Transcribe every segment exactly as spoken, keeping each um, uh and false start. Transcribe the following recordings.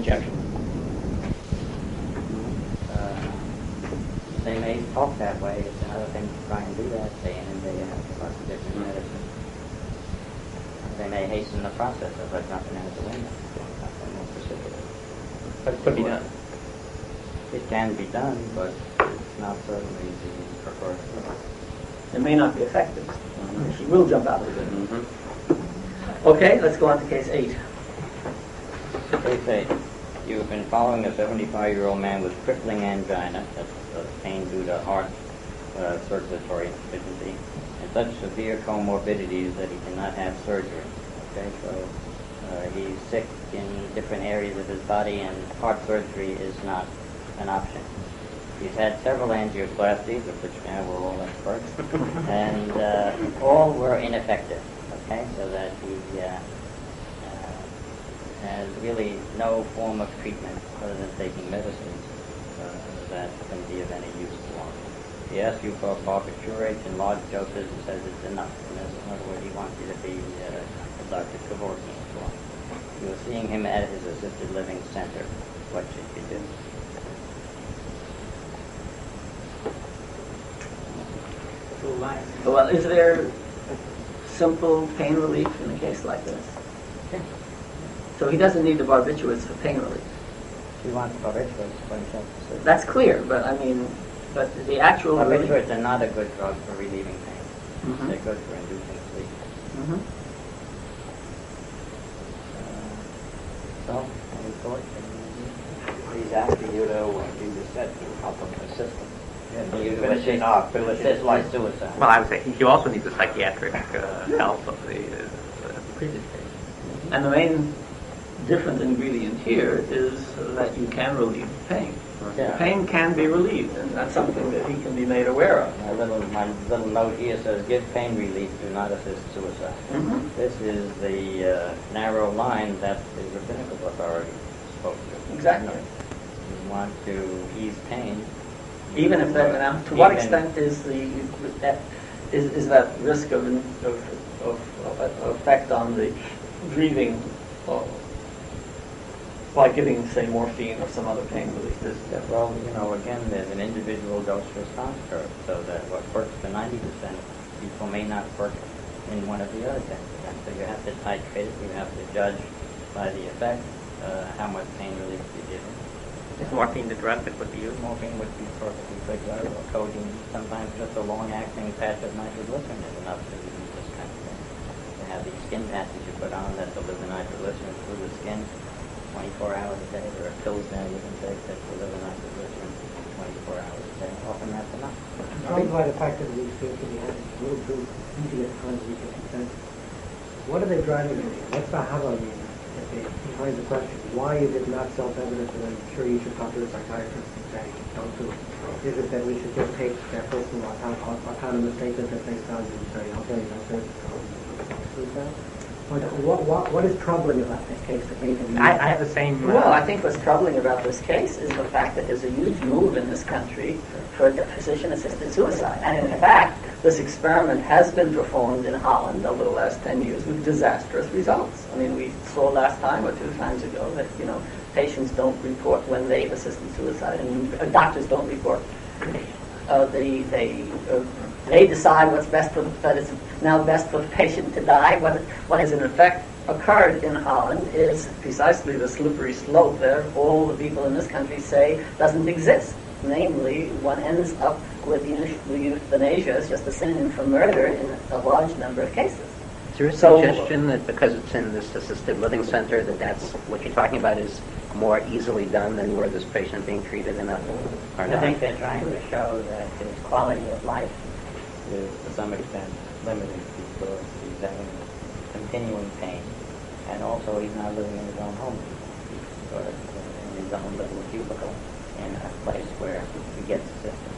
injection. Uh, they may talk that way. It's another thing to try and do that day in and day out. Lots of different medicine. They may hasten the process of it jumping out the window. Something more precipitous. But it could be done. It can be done, but it's not certainly the preferred approach. It may not be effective. Mm-hmm. She will jump out of the window. Mm-hmm. Okay, let's go on to case eight. Case eight. You have been following a seventy-five-year-old man with crippling angina, that's uh, pain due to heart uh, circulatory insufficiency, and such severe comorbidities that he cannot have surgery. Okay, so uh, he's sick in different areas of his body, and heart surgery is not an option. He's had several angioplasties, of which now we're all experts, and uh, all were ineffective. Okay, so that he uh, uh, has really no form of treatment other than taking medicines uh, that can be of any use to him. He asks you for barbiturates in large doses and says it's enough. In other words, he wants you to be uh, Doctor Kevorkian for him. You are seeing him at his assisted living center. What should you do? Well, is there simple pain relief in a case like this? Okay. So he doesn't need the barbiturates for pain relief. He wants barbiturates for himself. That's clear, but I mean, but the actual relief. Barbiturates are not a good drug for relieving pain. Mm-hmm. They're good for inducing sleep. Mm-hmm. Uh, so, any thoughts? He's asking you to, uh, you just said, to help him assist him. Yeah, you to assist, uh, to assist like suicide. Well, I would say you also need the psychiatric uh, help of the, uh, the previous case. And the main different ingredient here is that you can relieve pain. Yeah. Pain can be relieved, and that's something that he can be made aware of. My little, my little note here says, give pain relief, do not assist suicide. Mm-hmm. This is the uh, narrow line that the rabbinical authority spoke to. Exactly. You want to ease pain. Even if that, now, to what Even- extent is the that is, is that risk of, of, of, of effect on the breathing uh, by giving, say, morphine or some other pain relief? Is, Yeah, well, you know, again, there's an individual dose response curve, so that what works for ninety percent people may not work in one of the other ten percent. So you have to titrate it, you have to judge by the effect uh, how much pain relief you're giving. Is morphine the drug that would be used? Morphine would be perfectly good, or codeine. Sometimes just a long-acting patch of nitroglycerin is enough to use this kind of thing. They have these skin patches you put on that deliver nitroglycerin through the skin twenty-four hours a day. There are pills now you can take that deliver nitroglycerin twenty-four hours a day. Often that's enough. Judged by the fact that we think we have a little too easy at times we can consent. What are they driving at? What's the hava mean? Behind the question, why is it not self-evident that I'm sure you should talk to a psychiatrist and say, don't do it? Is it that we should just take that personal auton- autonomous statement that they sound and say, okay, that's it, suicide? What, what, what is troubling about this case that made him... I, I have the same... Uh, well, I think what's troubling about this case is the fact that there's a huge move in this country for physician-assisted suicide. And in fact, this experiment has been performed in Holland over the last ten years with disastrous results. I mean, we saw last time or two times ago that, you know, patients don't report when they've assisted suicide, and uh, doctors don't report. Uh, they they uh, they decide what's best for the, that it's now best for the patient to die. What what has in effect occurred in Holland is precisely the slippery slope that all the people in this country say doesn't exist. Namely, one ends up with euthanasia as just a synonym for murder in a large number of cases. Is there a So- suggestion that because it's in this assisted living center that that's what you're talking about is more easily done than were this patient being treated in a... Or I not? think they're trying to show that his quality of life is to some extent limited because he's having continuing pain, and also he's not living in his own home. He's sort of in his own little cubicle in a place where he gets assistance.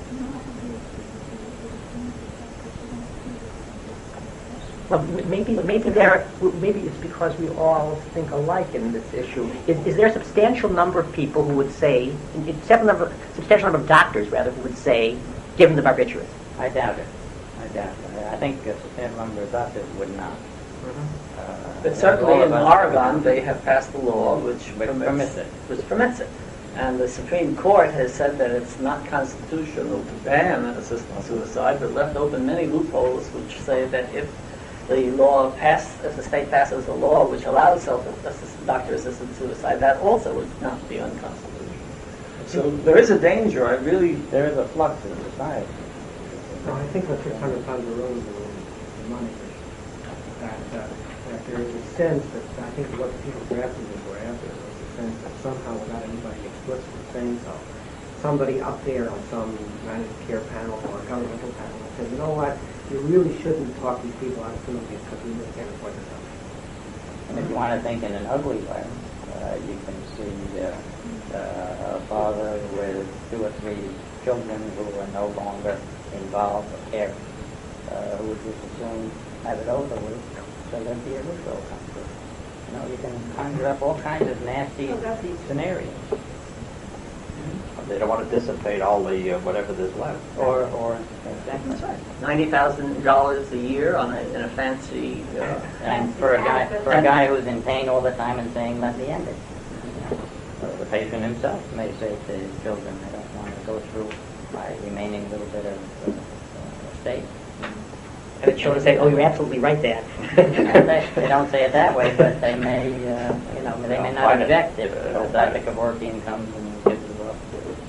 Well, maybe maybe there maybe it's because we all think alike in this issue. Is, is there a substantial number of people who would say, a number, substantial number of doctors rather, who would say, give him the barbiturates? I doubt it. I doubt it. I think a substantial number of doctors would not. Mm-hmm. Uh, But certainly in Oregon, they have passed a law which Which permits it. Which permits it. And the Supreme Court has said that it's not constitutional to ban assisted suicide, but left open many loopholes which say that if the law pass, if the state passes a law which allows self-assisted, doctor-assisted suicide, that also would not be unconstitutional. So there is a danger. I really There is a flux in society. No, I think the six hundred pounds of road the money that, uh, that there is a sense that I think what people drafted this were after was a sense that somehow, without anybody explicitly saying so, somebody up there on some managed care panel or governmental panel said, you know what, you really shouldn't talk these people out of doing this because we really can't afford this. And if you want to think in an ugly way, uh, you can see uh, uh, a father with two or three children who are no longer involved or care, uh, who would just as soon have it over with, so there'd be a ritual come through. You know, you can conjure up all kinds of nasty scenarios. They don't want to dissipate all the uh, whatever there's left. Or, or exactly. That's right. Ninety thousand dollars a year on a, in a fancy. Uh, And for a guy, for a guy who's in pain all the time and saying, "Let me end it," uh, the patient himself may say to his children, "I don't want to go through my remaining little bit of uh, uh, state." And the children say, "Oh, you're absolutely right, Dad." they, they don't say it that way, but they may, uh, you know, they may not object if uh, Doctor Kevorkian comes and gives it up.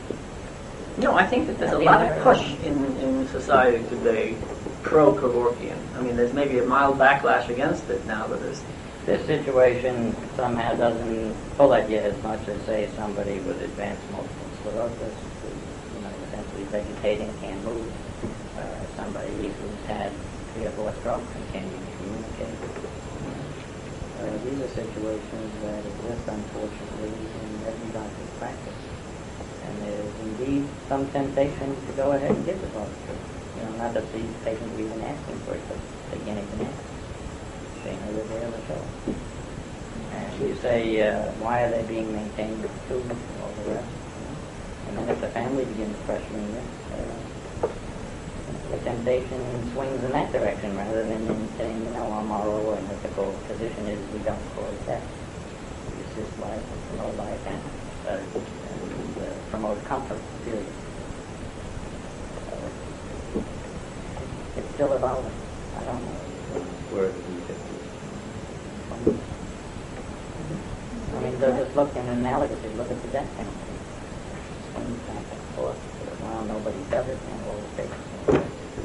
No, I think that there's a lot of push in, in society today pro-Kevorkian. I mean, there's maybe a mild backlash against it now, but there's... This situation somehow doesn't pull at you as much as, say, somebody with advanced multiple sclerosis who's, you know, essentially vegetating, can't move. Uh, somebody who's had three or four strokes and can't even communicate. Uh, these are situations that exist, unfortunately, in every doctor's practice. And there's indeed some temptation to go ahead and give the barbituric. You know, not that the patient is even asking for it, but they can't even ask. They know that they're the show. And you say, uh, why are they being maintained with food and all the rest? You know? And then if the family begins pressuring this, uh, the temptation swings in that direction rather than in saying, you know, our moral and ethical position is we don't cause death. We assist life and promote life and, uh, and uh, promote comfort, period. So, it's still evolving. I don't know where the I mean, they're just looking analogously, look at the death penalty. Swings back and forth. Well, nobody does it, and all the patients.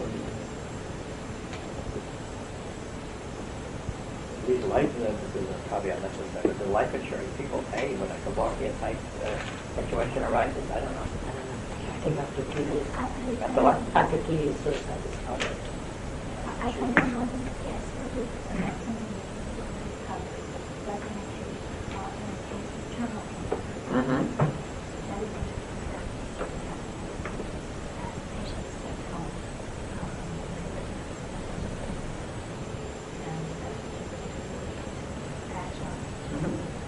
These life, uh, this is a caveat necessary, but the life insurance people pay when a Kevorkian type uh, situation arises. I don't know. I think after three years, After what? after three years, suicide is covered. I I don't know the yes, but it's the maximum coverage recommendation uh, in the case of terminal cancer. Mm-hmm. That is that patients stay home. um, And that's on.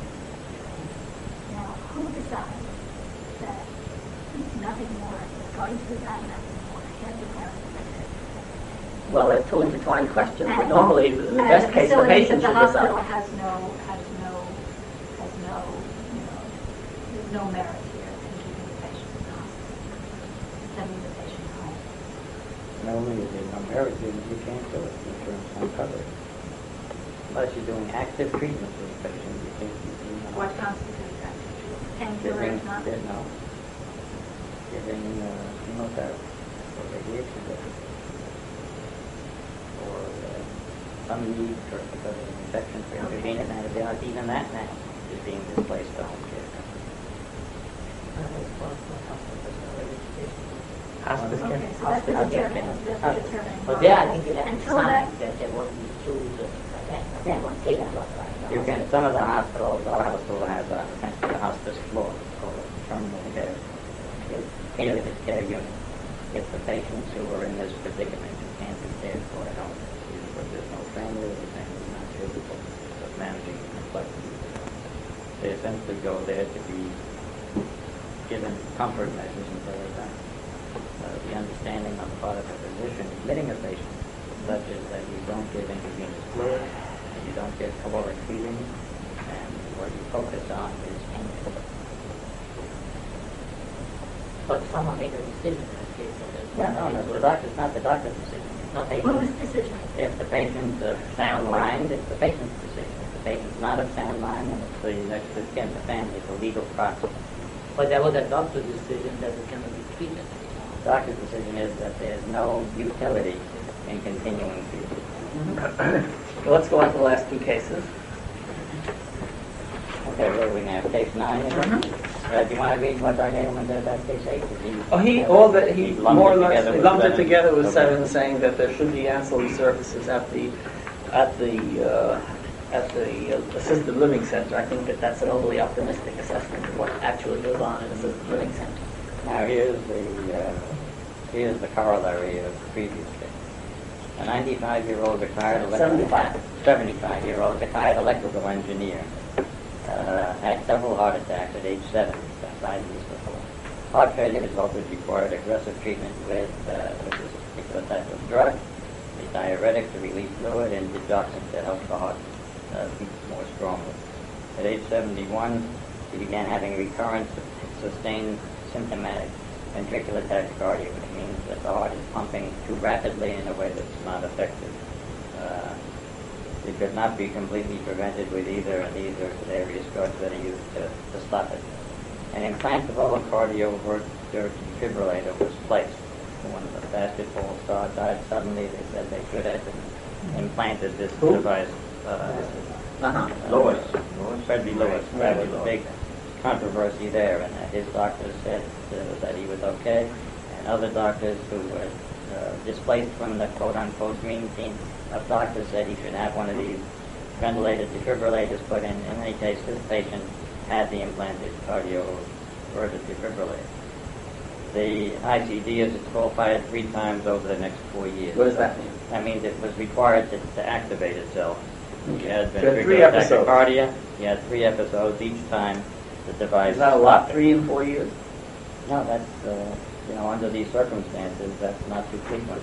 Now, who decides that nothing more, going to that nothing more, can be done? Well, they're two intertwined questions, but normally, in the best case, the patient should The hospital decide. has no, has no, has no, you know, there's no merit here in keeping the patient in the hospital, sending the patient home. Not only is there no merit, you, you can't do it. Insurance won't cover it. Unless you're doing active treatment for the patient, you can't, you know. What constitutes that? Giving, Painkillers, not? no. Giving uh, chemotherapy or radiation therapy. Or uh, some need for because of infection for intravenous antibiotics. Even that now is being displaced by home care. Hospice care. Okay, so that's the Hospice care. determining, that's the determining. Well, yeah, I think you'd have to Until sign that, that there won't be tools or that. That won't take that long. You can, some of the hospitals, our hospital has a, essentially a hospice floor called a terminal care, palliative care unit. If the patients who are in this predicament who can't be cared for at home, either because there's no family or the family is not capable of managing the complexity, they essentially go there to be given comfort measures until they're done. Uh, the understanding on the part of the physician admitting a patient such as that you don't give intravenous fluid, You don't get caloric feeling, and what you focus on is pain. But someone made a decision in this case. Yeah, no, no, the doctor's not the doctor's decision. It's not the What was the decision? If the patient's of sound mind, it's the patient's decision. If the patient's not of sound mind, then it's the next of kin, the family, it's a legal process. But that was a doctor's decision that it cannot be treated. The doctor's decision is that there's no utility in continuing treatment. Well, let's go on to the last two cases. Okay, where are we now? Case nine, is it? Uh, do you want to read what Doctor Edelman did about case eight? Did he- Oh, he all that he, He lumped more or it less together he with lumped it seven. together with Okay. seven, saying that there should be ancillary services at the at the uh, at the uh, assisted living center. I think that that's an overly optimistic assessment of what actually goes on in assisted living center. Now here's the uh, here's the corollary of the previous case. A ninety-five-year-old retired electrical seventy-five. seventy-five-year-old retired electrical engineer uh, had several heart attacks at age seventy, about five years before. Heart failure resulted required aggressive treatment with uh, with this particular type of drug, the diuretic to release fluid, and digoxin to help the heart uh, beat more strongly. At age seventy-one, he began having recurrent, sustained symptomatic ventricular tachycardia, which means that the heart is pumping too rapidly in a way that's not effective. Uh, it could not be completely prevented with either of these or various drugs that are used to, to stop it. An implantable cardioverter defibrillator was placed. When the basketball star died suddenly, they said they should have implanted this Who? device. Uh, Uh-huh. Lewis. Freddie Lewis. That was a big controversy there, and that his doctors said uh, that he was okay, and other doctors who were uh, displaced from the quote-unquote dream team of doctors said he should have one of these ventilated defibrillators put in. In any case, this patient had the implanted cardioverter defibrillator. The I C D, as it's called, fired three times over the next four years. What does that mean? That means it was required to, to activate itself. He had So three ventricular episodes. tachycardia. He had three episodes each time the device. Is that a lot? stopped. Three in four years? No, that's, uh, you know, under these circumstances, that's not too frequent.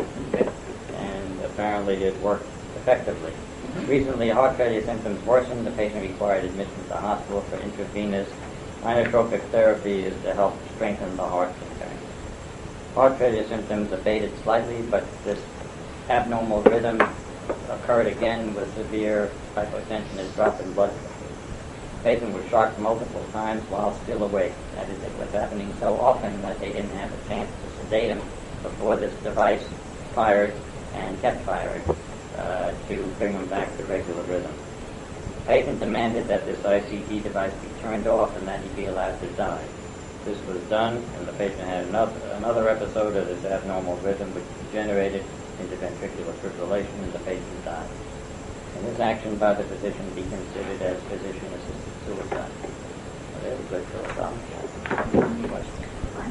And apparently it worked effectively. Recently, heart failure symptoms worsened. The patient required admission to the hospital for intravenous inotropic therapy is to help strengthen the heart concern. Heart failure symptoms abated slightly, but this abnormal rhythm occurred again with severe hypotension and drop in blood pressure. The patient was shocked multiple times while still awake. That is, it was happening so often that they didn't have a chance to sedate him before this device fired and kept firing uh, to bring him back to regular rhythm. The patient demanded that this I C D device be turned off and that he be allowed to die. This was done, and the patient had another, another episode of this abnormal rhythm which degenerated into ventricular fibrillation, and the patient died. And this action by the physician be considered as physician-assisted suicide. Well, there's a good philosophical question.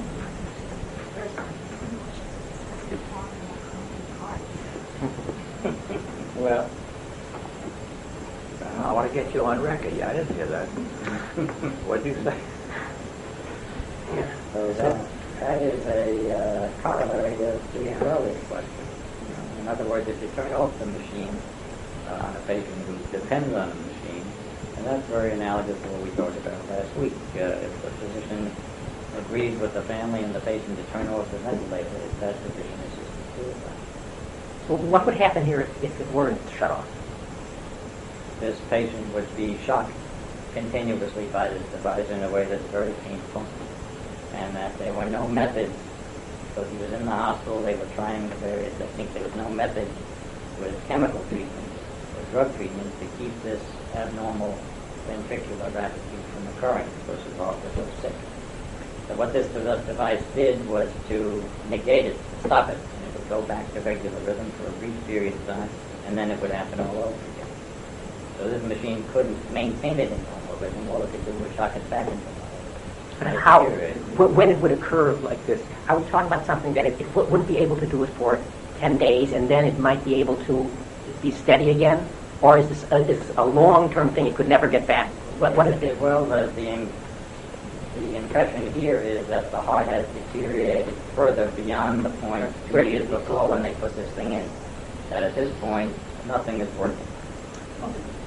Well, I want to get you on record. Yeah, I didn't hear that. What'd you say? So that, that is a uh, corollary to the earlier question. In other words, if you turn off the machine uh, on a patient who depends on the machine, and that's very analogous to what we talked about last week. Uh, if the physician agrees with the family and the patient to turn off the ventilator, it's that physician-assisted suicide. So what would happen here if, if it weren't shut off? This patient would be shocked continuously by this device in a way that's very painful, and that there were no methods, because he was in the hospital, they were trying the various, I think there was no method with chemical treatment or drug treatment to keep this abnormal ventricular rapidly from occurring because his heart was so sick. So what this device did was to negate it, to stop it, and it would go back to regular rhythm for a brief period of time, and then it would happen all over again. So this machine couldn't maintain it in normal rhythm. All it could do was shock it back into normal rhythm. But how, wh- when it would occur like this, are we talking about something that it, it w- wouldn't be able to do it for ten days and then it might be able to be steady again? Or is this a, is this a long-term thing it could never get back? What, what is it? Well, the, the, the impression here is that the heart has deteriorated further beyond the point two years before when they put this thing in. That at this point, nothing is working.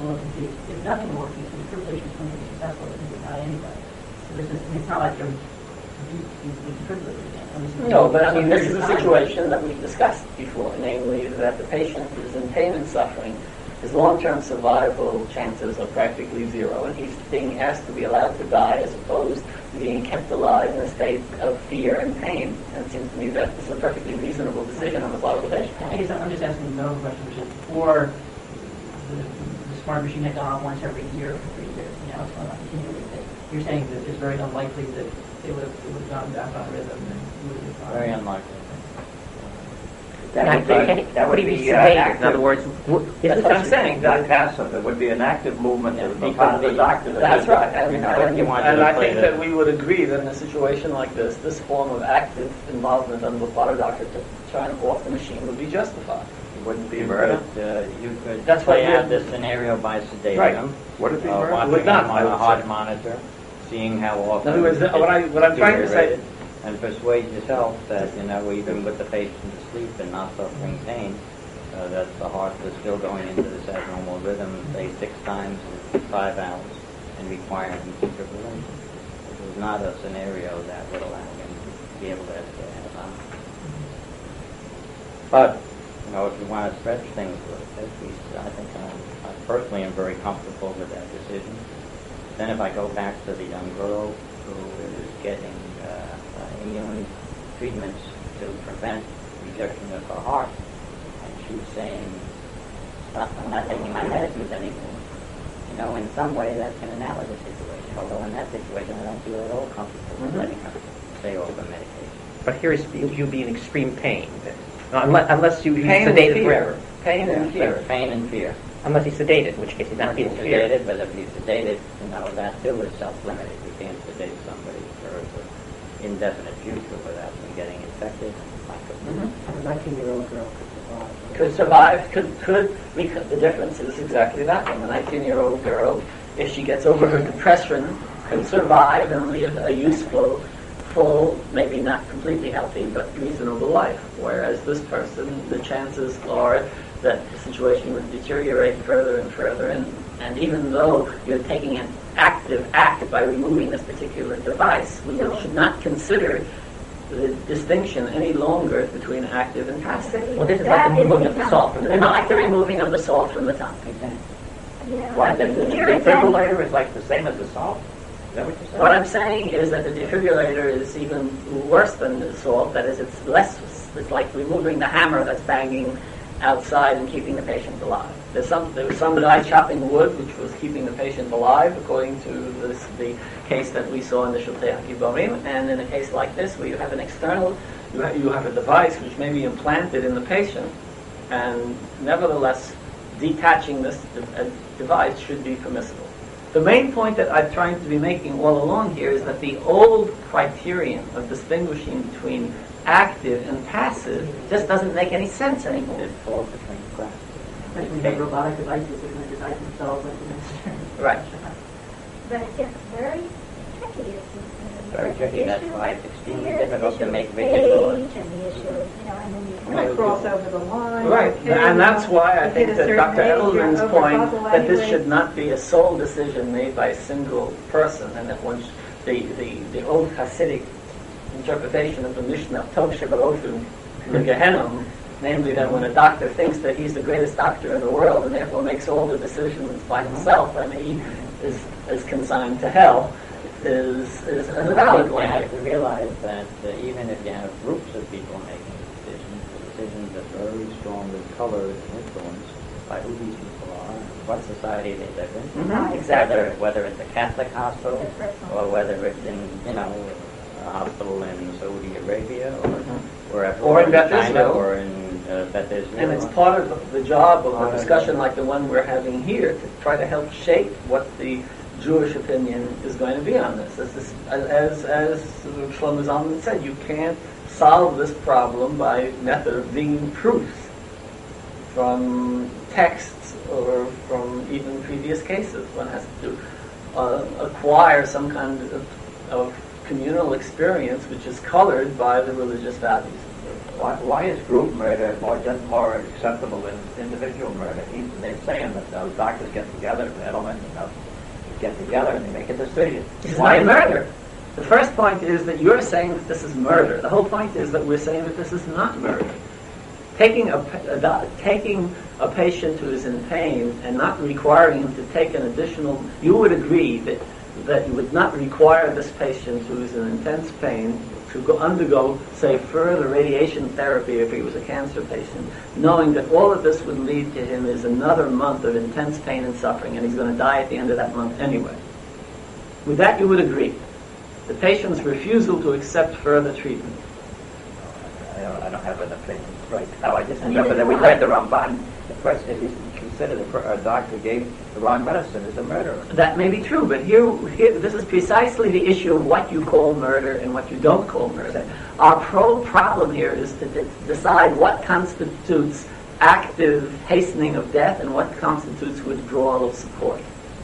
Well, if, if nothing works, the defibrillation's going to be successful, it can be not anybody. So this is, it's not like you're using defibrillators again. I mean, No, but I so mean, this is there's a time. situation that we've discussed before, namely that the patient is in pain and suffering. His long-term survival chances are practically zero, and he's being asked to be allowed to die as opposed to being kept alive in a state of fear and pain. And it seems to me that it's a perfectly reasonable decision on the part of the patient. I guess I'm just asking another question, which is, for the, the smart machine had gone on once every year for three years, and now it's going on continually. You're saying that it's very unlikely that they would have, it would have gone back on rhythm and you would have been fine. Very unlikely. That would be, that would be uh, active. In other words, w- is That's this what I'm saying. Not passive. It would be an active movement that would be Yeah, part of the because doctor. That's right. And, You know, if you want and to I play think the- that we would agree that in a situation like this, this form of active involvement on the part of the doctor to try and off the machine would be justified. It wouldn't be You murder. could, uh, you could That's what play you- out this scenario by sedating Right. them, Would it be uh, murder? watching Would not, them I on a would heart say. monitor, seeing how often. In other words, it's what I- what I'm trying to say- deteriorated, and persuade yourself that, you know, even with the patient asleep and not suffering pain, uh, that the heart is still going into this abnormal rhythm, say six times in five hours, and requiring defibrillation. This is not a scenario that would allow him to be able to have on. But, you know, if you want to stretch things a little bit, we, I think I'm, I personally am very comfortable with that decision. Then if I go back to the young girl who is getting uh, uh, immune treatments to prevent rejection of her heart, and she's saying, "Stop, I'm not taking my medicines anymore." You know, in some way that's an analogous situation, although in that situation I don't feel at all comfortable with Mhm. letting her stay off the medication. But here is you, you be in extreme pain. No, unless, unless you, you Pain and sedated fear. forever. Pain and fear. Pain and fear. Unless he's sedated, in which case he's not Not being feeling fear. sedated, but if he's sedated, you know, that too is self-limited. You can't sedate somebody for an indefinite future without them getting infected. Mhm. A nineteen-year-old girl could survive. Could survive, could, could, because the difference is exactly that one. A nineteen-year-old girl, if she gets over her depression, could survive and live a useful, full, maybe not completely healthy, but reasonable life. Whereas this person, the chances are that the situation would deteriorate further and further, and, and even though you're taking an active act by removing this particular device, we should not consider the distinction any longer between active and passive. Well, this is like the removing of the salt from the It's tongue. like the removing of the salt from the tongue. Yeah. Why, the the You're saying- defibrillator is like the same as the salt? Is that what you're saying? What I'm saying is that the defibrillator is even worse than the salt. That is, it's less, it's like removing the hammer that's banging outside and keeping the patient alive. There's some, there was some guy chopping wood, which was keeping the patient alive, according to this, the case that we saw in the Shultei HaGiborim. And in a case like this, where you have an external, you have, you have a device which may be implanted in the patient, and nevertheless, detaching this de- uh, device should be permissible. The main point that I'm trying to be making all along here is that the old criterion of distinguishing between active and passive just doesn't make any sense anymore. It falls between the cracks. Especially when you have robotic devices and the device themselves. Right. But it's very tricky. isn't it? Very tricky. The That's issue why of it's extremely fear, difficult the to issue make of rigid laws. age, and the issue, of, you know, and then you Right. might cross over the line. Right, okay, and that's why I you think hit a that certain Doctor age, you're Edelman's point overcausal that this anyway. should not be a sole decision made by a single person, and that once the, the, the old Hasidic interpretation of the Mishnah, Tov Shebarofim Gehenom, namely that when a doctor thinks that he's the greatest doctor in the world and therefore makes all the decisions by himself, and he is, is consigned to hell, is, is an invalid You one. have to realize that uh, even if you have groups of people making decisions, the decisions are very strongly colored and influenced by who these people are, what society they live in, Mhm, exactly. whether, whether it's a Catholic hospital Their personal- or whether it's in, you know, a hospital in Saudi Arabia or wherever, Or in Beth China Israel. or in uh, Beth Israel. And it's part of the job of a Part of discussion it. like the one we're having here to try to help shape what the Jewish opinion is going to be on this. As, this, as, as Shlomo Zalman said, you can't solve this problem by method of bringing proofs from texts or from even previous cases. One has to uh, acquire some kind of, of communal experience which is colored by the religious values of Why, why is group murder more just more acceptable than individual murder? He's, they're saying that those doctors get together, gentlemen, you know, get together and they make a decision. It's Why not is murder. The first point is that you're saying that this is murder. The whole point is that we're saying that this is not murder. Taking a, a do- taking a patient who is in pain and not requiring him to take an additional, you would agree that that you would not require this patient who is in intense pain to go undergo, say, further radiation therapy if he was a cancer patient, knowing that all of this would lead to him is another month of intense pain and suffering, and he's going to die at the end of that month anyway. With that, you would agree. The patient's refusal to accept further treatment. I don't, I don't have an opinion right now. I just remember that we read the Ramban. The person, if he's considered a, per- a doctor gave the wrong medicine, is a murderer. That may be true, but here, here, this is precisely the issue of what you call murder and what you don't call murder. Our pro problem here is to de- decide what constitutes active hastening of death and what constitutes withdrawal of support.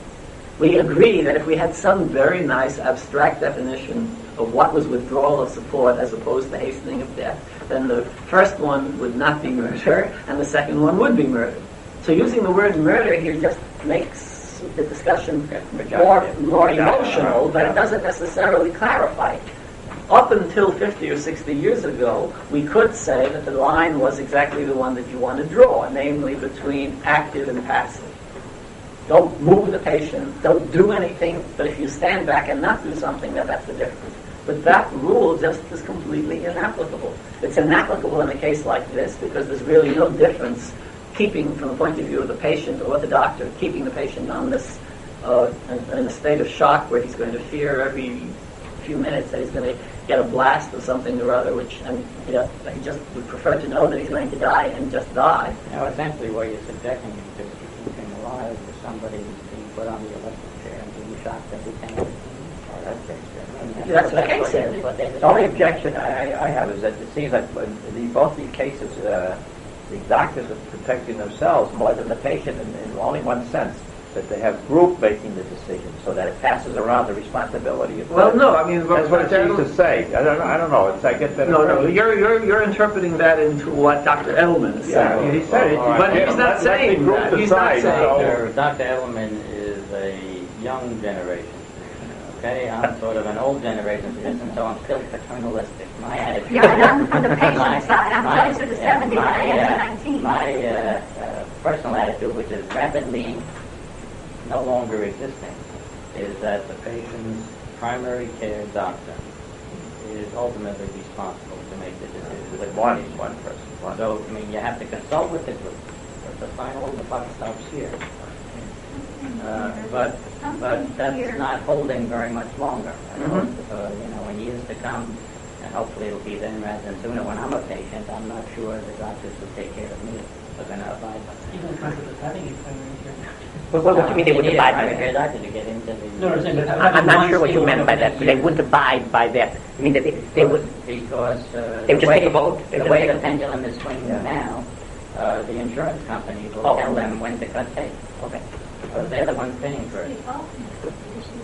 We agree that if we had some very nice abstract definition of what was withdrawal of support as opposed to hastening of death, then the first one would not be murder and the second one would be murder. So using the word murder here just makes the discussion more, more emotional, but it doesn't necessarily clarify it. Up until fifty or sixty years ago, we could say that the line was exactly the one that you want to draw, namely between active and passive. Don't move the patient, don't do anything, but if you stand back and not do something, then that's the difference. But that rule just is completely inapplicable. It's inapplicable in a case like this because there's really no difference keeping, from the point of view of the patient or the doctor, keeping the patient on this, uh, in, in a state of shock where he's going to fear every few minutes that he's going to get a blast of something or other, which I mean, you know, he just would prefer to know that he's going to die and just die. You know, essentially what you're subjecting him to is keeping alive with somebody who's being put on the electric chair and being shocked every ten minutes. Oh, that's it. That's what the case is. But the only objection I, I have is that it seems that the, both these cases, uh, the doctors are protecting themselves more than the patient in, in only one sense, that they have group making the decision so that it passes around the responsibility of Well, no, I mean, That's what it seems to say. I don't, I don't know. It's, I get that. No, no, you're, you're, you're interpreting that into what Doctor Edelman is Yeah, saying. he said it. All right. But he's not Let- let saying the group that. He's not decide, saying so- Doctor Doctor Edelman is a young generation physician, okay? I'm sort of an old generation physician, so I'm still paternalistic. My attitude. Yeah, and I'm on the patient my- side. I'm my- closer to yeah, seventy my, than I am to uh, nineteen. My uh, uh, personal attitude, which is rapidly no longer existing, is that the patient's primary care doctor is ultimately responsible to make the decision. with one, one person. One. So, I mean, you have to consult with the group, but the final, the buck stops here. Uh, but, but that's not holding very much longer. I know, uh, you know, in years to come, and hopefully it'll be then rather than sooner when I'm a patient, I'm not sure the doctors who take care of me are going to abide by that. Even the concept of having a primary care What, what do you mean they wouldn't abide by primary care that? doctor to get into the... No, I'm saying, but I- I'm not sure what you meant by that, but they wouldn't abide by that. I mean, they, they would, Because uh, They would the just way, take a vote. They the would way take the a- pendulum is swinging now, uh, the insurance company will Oh. tell them when to cut tape. okay. Because they're the ones paying for it. The ultimate issue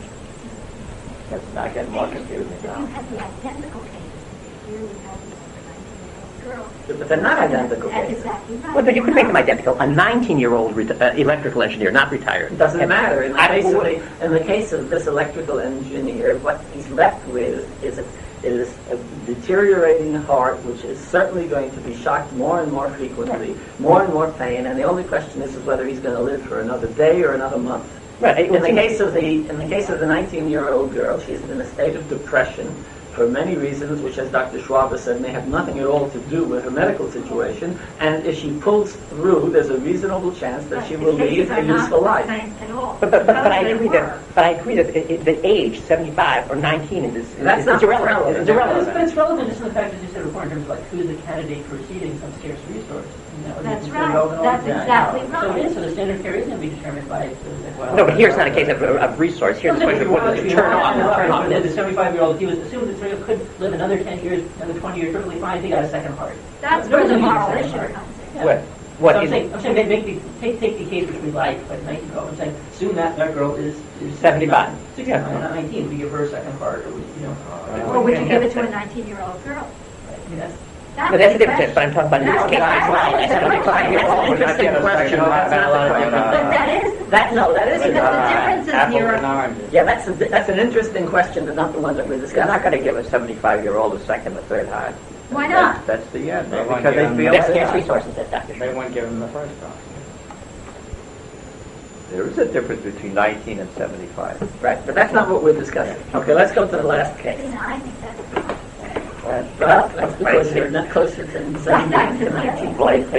That's not getting more confusing is that now. you have the identical case. Here you have the nineteen-year-old girl. But they're not identical That's cases. exactly right. Well, but you could make them identical. A nineteen-year-old reti- uh, electrical engineer, not retired. It doesn't matter. In the, I- case of the, in the case of this electrical engineer, what he's left with is a, is a deteriorating heart, which is certainly going to be shocked more and more frequently, more and more pain, and the only question is, is whether he's going to live for another day or another month. Right. In the case of the in the case of the nineteen-year-old girl, she's in a state of depression for many reasons, which, as Doctor Schwaber said, may have nothing at all to do with her medical situation. And if she pulls through, there's a reasonable chance that she will lead a useful life. At all. But, but, but, but I They agree were. that, but I agree that it, it, the age, seventy-five or nineteen, is, is, That's is not irrelevant. relevant. It's But irrelevant. it's relevant just in the fact that you said before in terms of like who's the candidate for receiving some scarce resource. You know, That's it's right. relevant all That's the time. exactly So right. it is, so the standard of care is going to be determined by, uh, well... No, but here's not a case of, of resource. Here's a question of whether to turn off and turn off. The seventy-five-year-old, he was assumed that he could live another ten years, another twenty years, perfectly fine, he got a second heart. That's No, where the no, no, moral no, issue no. comes in. Yeah. What? So What I'm is saying, I'm saying, make, make the, take, take the case which we like, like nineteen, I'm saying, assume that that girl is... is seventy-five. sixty-nine, not nineteen, we give her a second part, or, we, you know... Or would you give it to a nineteen-year-old girl? I mean, that's, That's But that's a the different, but I'm talking about in this That's case. the question. Interesting question. Not a lot of But different, uh, that is, that, no, that is, But, the uh, difference is apples you're- and oranges. yeah, that's, a, that's an interesting question, but not the one that we're They're discussing. not going to give a seventy-five-year-old a second or third heart. Why That's, not? that's the end, They won't because they give feel them- There's it's scarce not. resources, says Doctor They Schmidt. won't give him the first one. There is a difference between nineteen and seventy-five. Right, but that's not what we're discussing. Okay, let's go to the last case. You know, I think that's. Well, that's because you're not closer to seventeen to nineteen.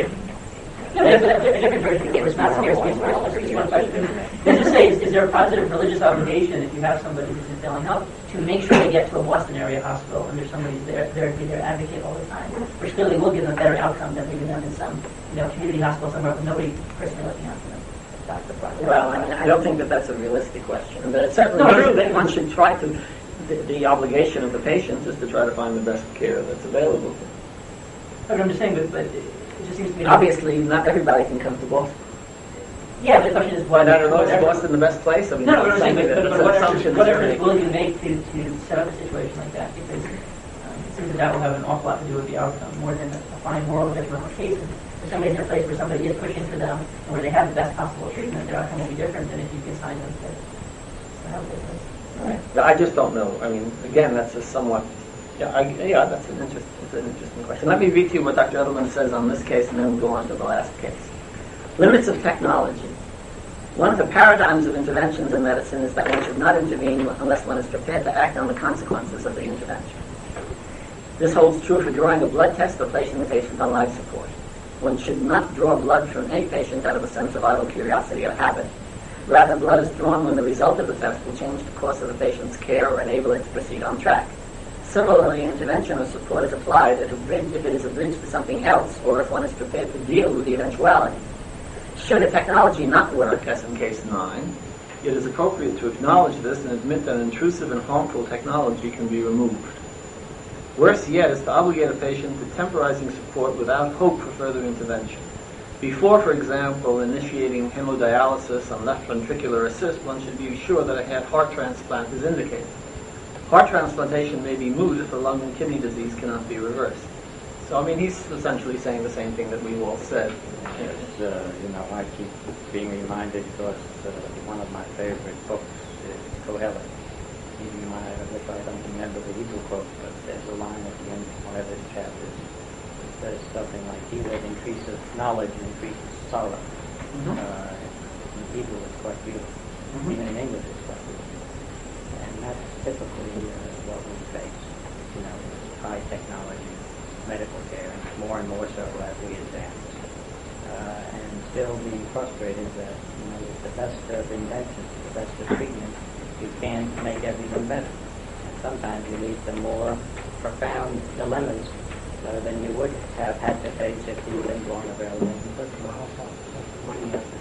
It's not scarce resources. Let's just say, is, is there a positive religious obligation if you have somebody who's in failing health to make sure they get to a Boston area hospital and there's somebody there, there to be their advocate all the time? Which clearly will give them a better outcome than maybe them in some, you know, community hospital somewhere with nobody personally looking out for them. That's the problem. Well, I mean, I don't think that that's a realistic question, but it's certainly No, true it- that one should try to, the, the obligation of the patients is to try to find the best care that's available. But I'm just saying, but, but it just seems to me. Obviously, not everybody can come to Boston. Yeah, but the question is what. And I don't know, is whatever- Boston the best place? I mean, No, no, but I'm it's saying, but, something but, that- but whatever, assumption is whatever really- is willing to make to, to set up a situation like that, because um, it seems that that will have an awful lot to do with the outcome, more than a, a fine moral of different cases. If somebody's in a place where somebody is pushing for them, and where they have the best possible treatment, their outcome will be different than if you can sign them to, to have business. Right. I just don't know. I mean, again, that's a somewhat, yeah, I, yeah, that's an interest, it's an interesting question. Let me read to you what Doctor Edelman says on this case, and then we'll go on to the last case. Limits of technology. One of the paradigms of interventions in medicine is that one should not intervene unless one is prepared to act on the consequences of the intervention. This holds true for drawing a blood test or placing the patient on life support. One should not draw blood from any patient out of a sense of idle curiosity or habit. Rather, blood is drawn when the result of the test will change the course of the patient's care or enable it to proceed on track. Similarly, intervention or support is applied if, a bridge, if it is a bridge to something else, or if one is prepared to deal with the eventuality. Should a technology not work, as in case nine, it is appropriate to acknowledge this and admit that intrusive and harmful technology can be removed. Worse yet is to obligate a patient to temporizing support without hope for further intervention. Before, for example, initiating hemodialysis on left ventricular assist, one should be sure that a heart transplant is indicated. Heart transplantation may be moot if the lung and kidney disease cannot be reversed. So, I mean, he's essentially saying the same thing that we've all said. Yes, uh, you know, I keep being reminded because uh, one of my favorite books is Kohelet. Even my, if I don't remember the Hebrew quote, but there's a line at the end of one of his chapters that says something like, "He that increases knowledge increases sorrow." Mm-hmm. Uh, in Hebrew it's quite beautiful. Mm-hmm. Even in English it's quite beautiful. And that's typically uh, what we face. You know, high technology, medical care, and more and more so as we advance. Uh, and still being frustrated that, you know, with the best of inventions, the best of treatment, you can't make everything better. And sometimes you lead to more profound dilemmas uh, than you would have had to face if you had gone available. But what do you have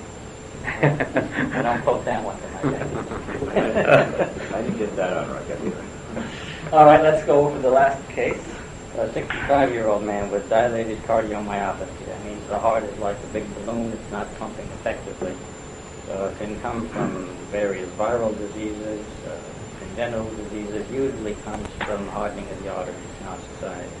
to say? I don't quote that one to my head. I didn't get that on record either. All right, let's go over the last case. A sixty-five-year-old man with dilated cardiomyopathy. That means the heart is like a big balloon. It's not pumping effectively. So it can come from various viral diseases, uh, congenital diseases. Usually comes from hardening of the arteries in our society.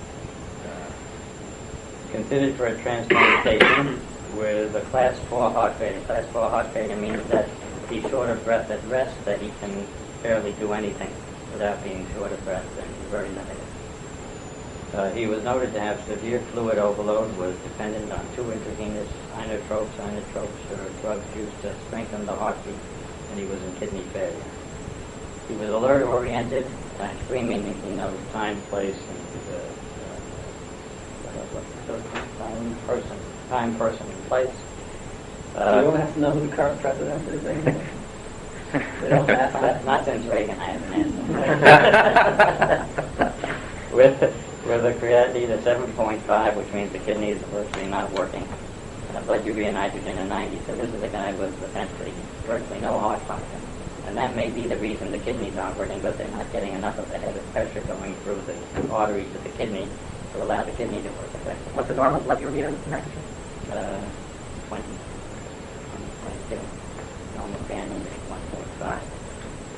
Uh, considered for a transplantation with a class four heart failure. Class four heart failure means that he's short of breath at rest, that he can barely do anything without being short of breath, and very limited. Uh, he was noted to have severe fluid overload, was dependent on two intravenous inotropes, inotropes or drugs used to strengthen the heartbeat, and he was in kidney failure. He was alert-oriented, uh, screaming, you know, time, place, and uh, uh, what, time, person, time, person, and place. Uh, You don't have to know who the current president is anymore. They don't ask that. Not since Reagan, I haven't asked him. with, with a creatinine of seven point five, which means the kidneys are virtually not working, and a blood urea nitrogen of ninety. So this is a guy with essentially virtually no heart function. And that may be the reason the kidneys aren't working, but they're not getting enough of the head of pressure going through the arteries of the kidney to allow the kidney to work effectively. What's the normal blood urea nitrogen? Uh, twenty, twenty-two. Normal standing is one point five.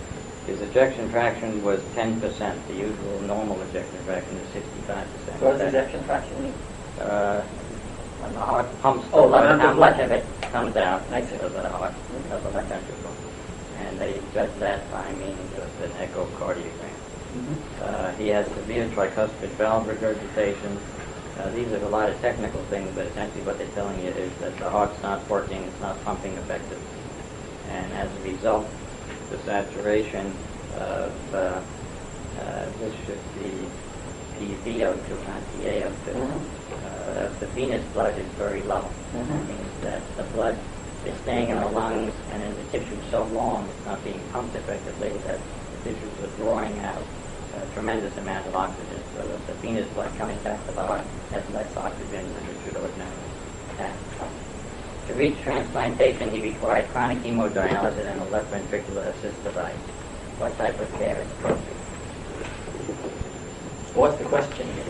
His ejection fraction was ten percent. The usual normal ejection fraction is sixty-five percent. What does ejection fraction mean? Uh, when the heart pumps Oh, blood, like how the much blood. of it comes out I see. of the heart, of the left ventricle. And they judge that by means of an echocardiogram. Mhm. Uh, he has severe tricuspid valve regurgitation. Uh, these are a lot of technical things, but essentially what they're telling you is that the heart's not working, it's not pumping effectively. And as a result, the saturation of, uh, uh, this should be P V O two, not P A O two. Mhm. Uh, the venous blood is very low. Mhm. That means that the blood is staying in the lungs and in the tissue so long it's not being pumped effectively that the tissues are drawing out a tremendous amount of oxygen. So that the venous blood coming back to the heart has less oxygen than it should ordinarily have. To reach transplantation, he required chronic hemodialysis and a left ventricular assist device. What type of care is appropriate? What's the question here?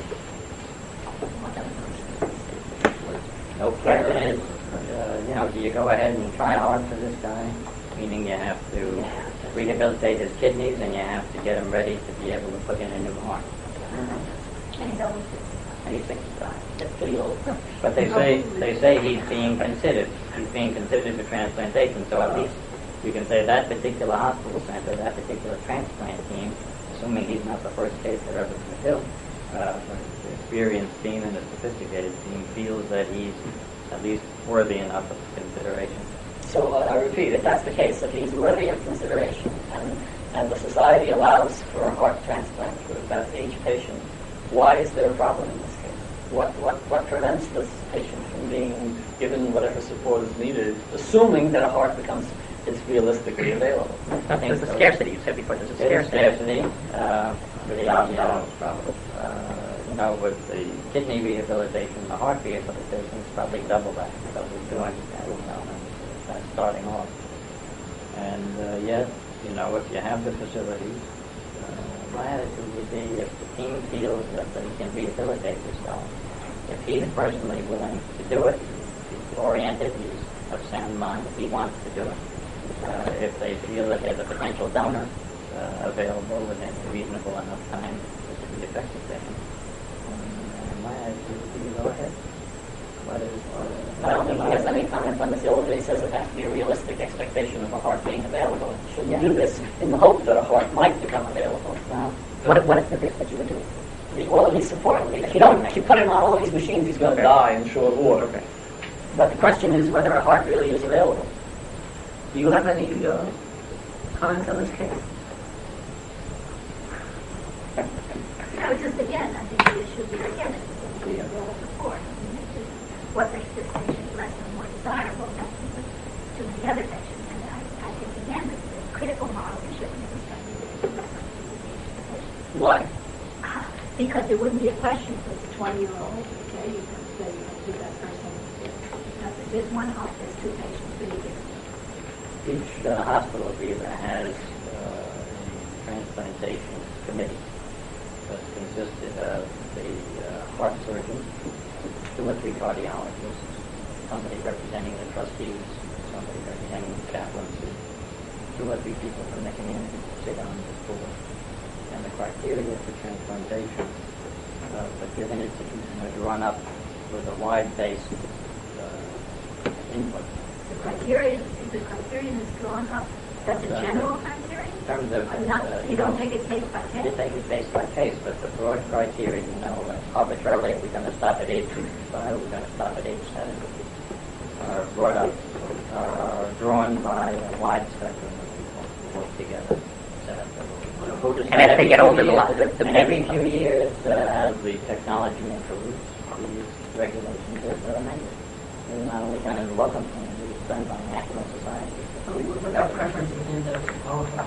No question is, uh, you know, do you go ahead and try hard for this guy? Meaning you have to rehabilitate his kidneys and you have to get him ready to be able to put in a new heart. And he's always And he's sixty-five. That's pretty old. But they say they say he's being considered. He's being considered for transplantation. So at least you can say that particular hospital center, that particular transplant team, assuming he's not the first case they're ever going to do, uh, the experienced team and a sophisticated team feels that he's at least worthy enough of consideration. So uh, I repeat, if that's the case, if he's worthy of consideration, and, and the society allows for a heart transplant for that age patient, why is there a problem in this case? What what what prevents this patient from being given whatever support is needed, assuming that a heart becomes is realistically available? There's a scarcity. You said before there's a There's scarcity. scarcity, uh, with the obvious problem. Uh, you know, with the kidney rehabilitation, the heart rehabilitation is probably double that. So we're doing, uh, you know, that's starting off. And uh, yet, you know, if you have the facilities, uh, my attitude would be if the team feels that they can rehabilitate themselves, if he's personally willing to do it, he's oriented, he's of sound mind, if he wants to do it. Uh, if they feel that there's a potential donor uh, available within a reasonable enough time, this would be effective to him. And my attitude would be go ahead. What is, uh, I don't think he has any comment on this. All that he says it has to be a realistic expectation of a heart being available. Should you do this in the hope that a heart might become available? Well, what, what is the risk that you would do? The- All of these support. If you don't, if you put him on all of these machines, he's going to die in short order. Okay. But the question is whether a heart really is available. Do you have any uh, comments on this case? I would just again, I think the issue is again, it's the role of support. What makes this patient less and more desirable to the other patients? And I, I think again, the, the critical moral issue in this study is Why? because there wouldn't be a question for the twenty-year-old. Okay, you can say you can do that person. Because if there's one heart, there's two patients. Really different. each uh, hospital either has uh, a transplantation committee that consisted of the uh, heart surgeon, two or three cardiologists, somebody representing the trustees, somebody representing the chaplaincy, two or three people from the community sit on this board. And the criteria for transplantation of the given institution are drawn up with a wide-based uh, input. The criterion, the criterion is drawn up. That's a general criterion. In terms of, Uh, not, uh, you don't take it case by You case. take it case by case, but the broad criteria, you know, like arbitrarily, we're going to stop at age fifty-five, we're going to stop at age seventy, are brought up, are, are drawn by a wide spectrum of people who work together. And as they get older, the lot- the- the- And every few years, uh, as the technology improves, these regulations are amended. They're not only done in the local community, it's done by national society. Without preference in the qualified.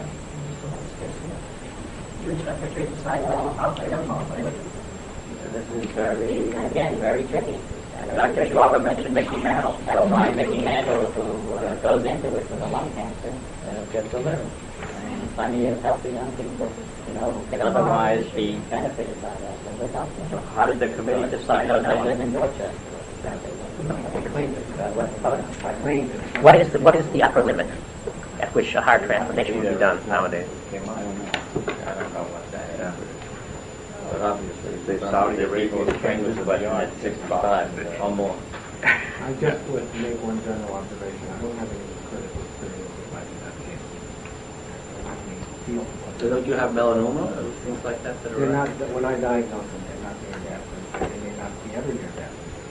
You expect the treatment side, I'll say them all. This is very, again, very tricky. Doctor Schwaber mentioned Mickey Mantle. That's why Mickey Mantle, who uh, goes into it with a lung cancer, uh, gets a liver. And plenty of healthy young people, you know, who could otherwise be benefited by that. So they're healthy. So how did the committee decide on that? I live in Dorchester. Uh, what- What is the, what is the upper limit? at which a heart transplantation would be done nowadays. I don't know. I don't know what that is. Yeah. But obviously, They some Saudi of the people Arabia trained changes with the button at beyond sixty-five or more. I just would make one general observation. I don't have any critical experience with my medication. I mean, feel. So don't you have melanoma or things like that that are? They're not, when I diagnose them, they're not near death, and they may not be ever near death.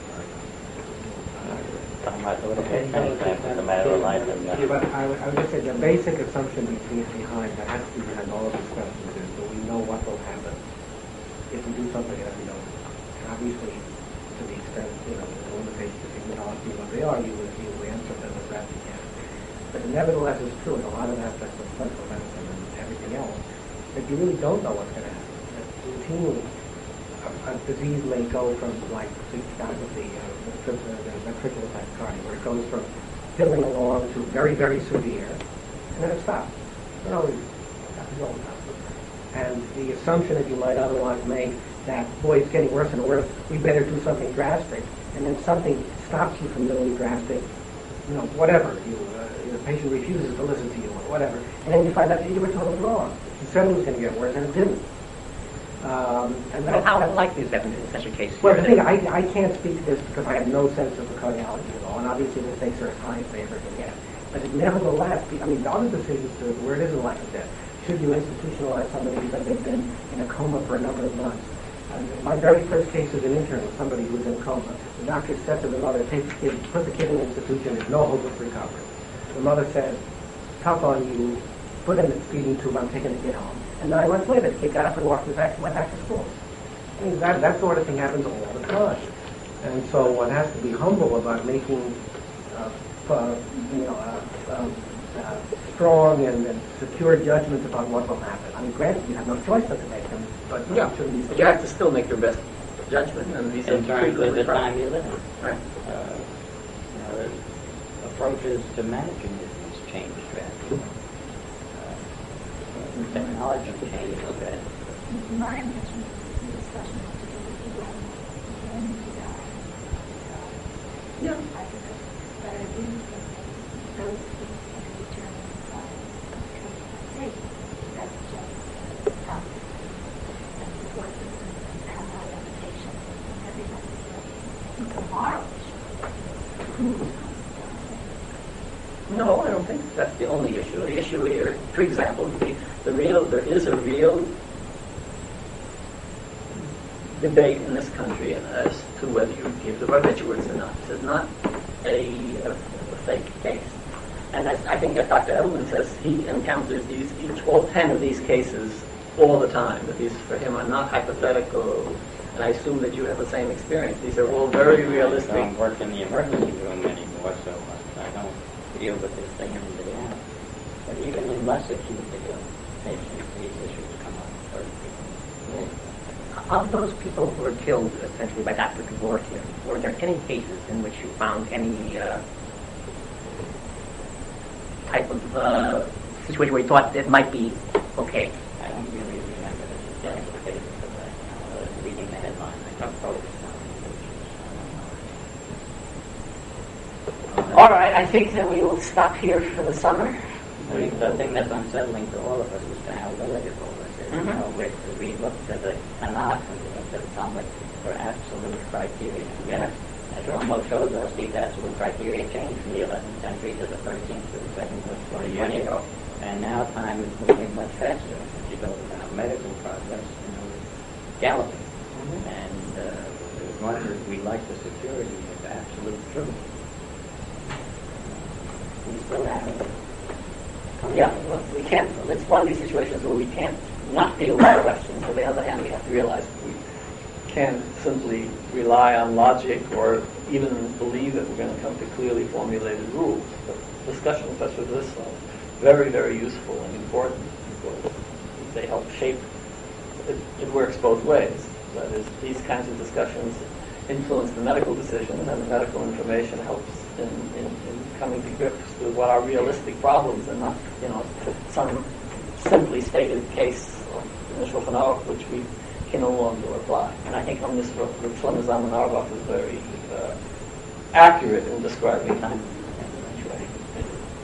Talking about the litigation, it's a matter of life and Yeah, death. but I would, I would just say the basic assumption between, behind, that has to be behind all of these questions is that we know what will happen if we do something that we don't. And obviously, to the extent, you know, the limitations of technology, what they are, you would, you would answer them as best you can. But nevertheless, it's true in a lot of aspects of clinical medicine and everything else, that you really don't know what's going to happen. That routinely, a, a disease may go from, like, the, the, uh, the, the ventricular tachycardia, where it goes from filling along to very, very severe, and then it stops. It always happens all the time. And the assumption that you might otherwise make that, boy, it's getting worse and worse, we better do something drastic, and then something stops you from doing drastic, you know, whatever. You, uh, the patient refuses to listen to you or whatever, and then you find out that you were totally wrong. You said it was going to get worse, and it didn't. Um, and Well, how unlikely is that in such a case? well, the thing, I, I can't speak to this because I have no sense of the cardiology at all, and obviously the stakes are as high as they ever can get. But it nevertheless, I mean, the other decisions to where it isn't life or death, should you institutionalize somebody because they've been in a coma for a number of months? And my very first case as an intern was somebody who was in a coma. The doctor said to the mother, take the kid, put the kid in an institution, there's no hope of recovery. The mother said, tough on you, put him in the feeding tube, I'm taking the kid home. And nine months later, the kid got up and walked back, went back to school. I mean, that, that sort of thing happens all the time. And so one has to be humble about making, uh, uh, you know, uh, um, uh, strong and, and secure judgments about what will happen. I mean, granted, you have no choice but to make them, but Yeah, you shouldn't be. but you have to still make your best judgment, and these are In terms of frequently the problems. time you live in. Right. Uh, you know, there's approaches to managing disease change drastically. Uh, technology changes drastically. My mention in the discussion has to do with when, when to die. Yeah. I think that, but I do think that those things can be determined by transplantation. That's just how and support systems and how adaptation and everything. It's a moral issue. No, I don't think that's the only issue. The issue here, for example, the, the real, there is a real debate in this country as to whether you give the barbiturates or not. This is not a, a, a fake case. And I, I think that Doctor Edelman says he encounters these, each, all ten of these cases all the time, that these for him are not hypothetical, and I assume that you have the same experience. These are all very I realistic. don't work in the emergency room anymore, so I don't deal with this thing every day. But even in less acute patients, these issues come up for people. Of those people who were killed essentially by Doctor Kevorkian, were there any cases in which you found any uh, type of uh, situation where you thought it might be okay? I don't really remember the details cases of that. I was reading the headlines. I got focused on it. All right, I think that we will stop here for the summer. I think the thing that's unsettling to all of us is to how illogical this is. You know, we, we looked at the Tanakh and we looked at the Talmud for absolute criteria. Yes, as Ramo shows us, these absolute criteria changed from the eleventh century to the thirteenth to the second to twenty years ago. And now time is moving much faster. If you go to our medical progress, you know, it's galloping. And uh, as much as we like the security of absolute truth, we still have it. Yeah, well, we can't, it's one of these situations where we can't not deal with the questions. On the other hand, we have to realize that we Can't simply rely on logic or even believe that we're going to come to clearly formulated rules. But discussions such as this are very, very useful and important because they help shape. It, it works both ways. That is, these kinds of discussions influence the medical decision, and the medical information helps in, in, in coming to grips with what are realistic problems and not, you know, some simply stated case of initial Shulchan which we can no longer apply. And I think on this, Shlomo Zalman Auerbach is very uh, accurate in describing time.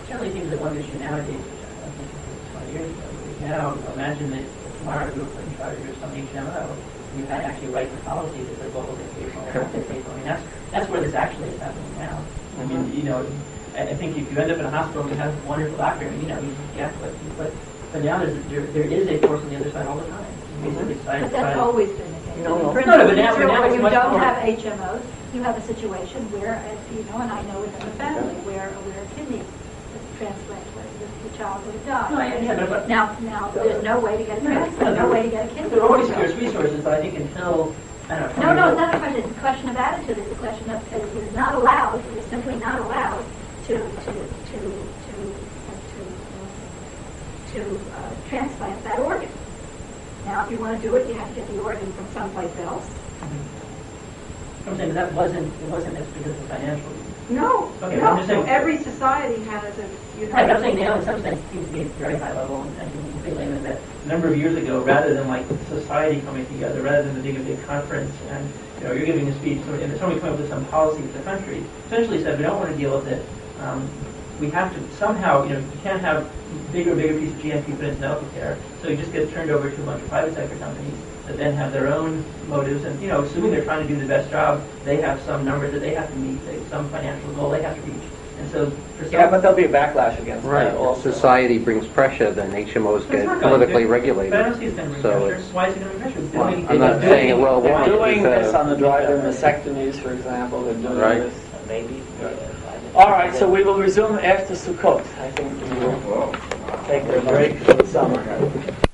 certainly seems that one issue nowadays, which I think is twenty years ago, is now imagine that tomorrow you put in charge of some H M O, you had actually write the policy that says what will they pay for, what will they pay for. I mean, that's, that's where this actually is happening now. I mean, you know, I I think if you end up in a hospital and you have a wonderful doctor, I mean, you know, you get what, but, but now there's, there, there is a force on the other side all the time. Basically, side, But that's side. always been the case. No, no. For No, no, but instance, now- but now when it's you much don't more- have H M Os, you have a situation where, as you know, and I know within the family, where where a kidney transplant, where the, the child would have died. No, yeah, yeah, but- but- Now, now there's no way to get a transplant, no way to get a kidney. There are always scarce resources, but I think until, I don't know. No, no, it's not a question. It's a question of attitude. It's a question of uh, you're not allowed. You're simply not allowed to to to to to, to uh, transplant that organ. Now, if you want to do it, you have to get the organ from someplace else. I'm saying that wasn't, it wasn't just because of financial reasons. No, Okay, no. I'm just saying- Every society has a. You Right, but I'm have saying now in some sense it seems to be at a very high level, and I think you feel like that a number of years ago, rather than like society coming together, rather than the big, a big conference, and, you know, you're giving a speech, so- and somebody coming up with some policy for the country, essentially said, we don't want to deal with it. Um, we have to somehow, you know, you can't have bigger and bigger piece of G M P put into medical care, so it just gets turned over to a bunch of private sector companies that then have their own motives, and, you know, assuming they're trying to do the best job, they have some number that they have to meet, they, some financial goal they have to reach. And so for some... Yeah, but there'll be a backlash against Right. that If also. society brings pressure, then H M Os But it's get not going politically to. regulated. But I don't see it's going to bring So pressure. it's- Why is it going to bring pressure? It's Well, doing- I'm not it's saying it doing- will They're want doing because- this on the drive-in mastectomies, for example. They're doing Right. this. Maybe. All right, so we will resume after Sukkot. I think we will take a break for the summer.